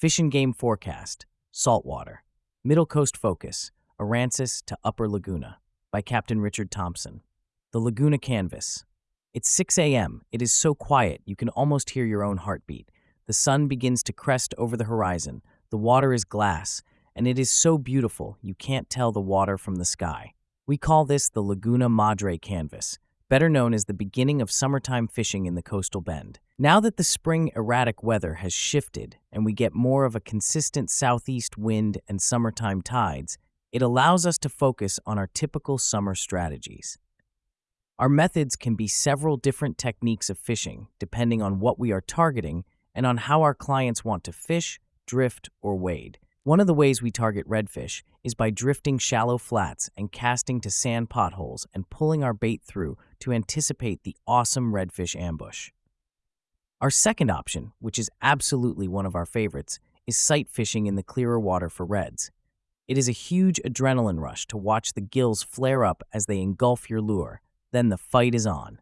Fish and Game Forecast, Saltwater, Middle Coast Focus, Aransas to Upper Laguna, by Captain Richard Thompson. The Laguna Canvas. It's 6 a.m. It is so quiet you can almost hear your own heartbeat. The sun begins to crest over the horizon. The water is glass, and it is so beautiful you can't tell the water from the sky. We call this the Laguna Madre Canvas, better known as the beginning of summertime fishing in the coastal bend. Now that the spring erratic weather has shifted and we get more of a consistent southeast wind and summertime tides, it allows us to focus on our typical summer strategies. Our methods can be several different techniques of fishing, depending on what we are targeting and on how our clients want to fish, drift, or wade. One of the ways we target redfish is by drifting shallow flats and casting to sand potholes and pulling our bait through to anticipate the awesome redfish ambush. Our second option, which is absolutely one of our favorites, is sight fishing in the clearer water for reds. It is a huge adrenaline rush to watch the gills flare up as they engulf your lure. Then the fight is on.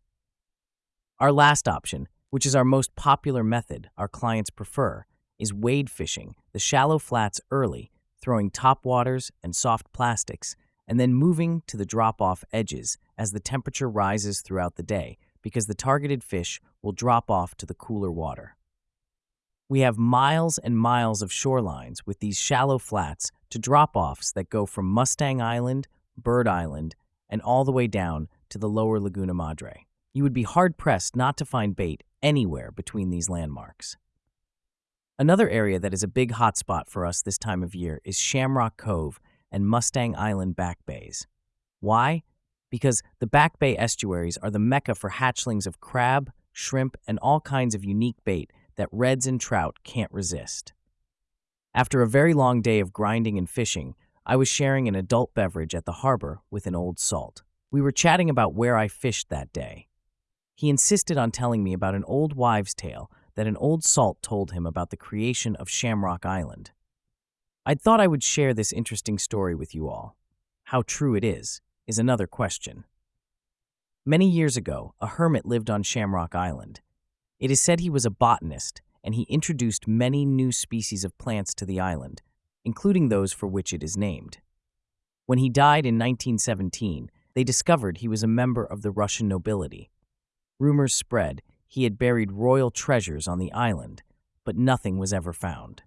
Our last option, which is our most popular method our clients prefer, is wade fishing the shallow flats early, throwing topwaters and soft plastics, and then moving to the drop-off edges as the temperature rises throughout the day, because the targeted fish will drop off to the cooler water. We have miles and miles of shorelines with these shallow flats to drop-offs that go from Mustang Island, Bird Island, and all the way down to the lower Laguna Madre. You would be hard-pressed not to find bait anywhere between these landmarks. Another area that is a big hotspot for us this time of year is Shamrock Cove and Mustang Island back bays. Why? Because the back bay estuaries are the mecca for hatchlings of crab, shrimp, and all kinds of unique bait that reds and trout can't resist. After a very long day of grinding and fishing, I was sharing an adult beverage at the harbor with an old salt. We were chatting about where I fished that day. He insisted on telling me about an old wives' tale that an old salt told him about the creation of Shamrock Island. I thought I would share this interesting story with you all. How true it is another question. Many years ago, a hermit lived on Shamrock Island. It is said he was a botanist, and he introduced many new species of plants to the island, including those for which it is named. When he died in 1917, they discovered he was a member of the Russian nobility. Rumors spread he had buried royal treasures on the island, but nothing was ever found.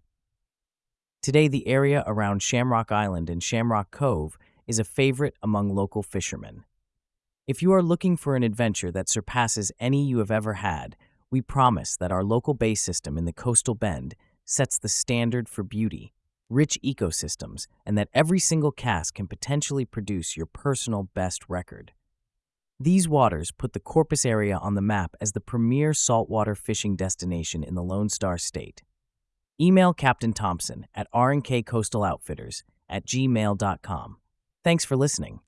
Today, the area around Shamrock Island and Shamrock Cove is a favorite among local fishermen. If you are looking for an adventure that surpasses any you have ever had, we promise that our local bay system in the coastal bend sets the standard for beauty, rich ecosystems, and that every single cast can potentially produce your personal best record. These waters put the Corpus area on the map as the premier saltwater fishing destination in the Lone Star State. Email Captain Thompson at rnkcoastaloutfitters@gmail.com. Thanks for listening.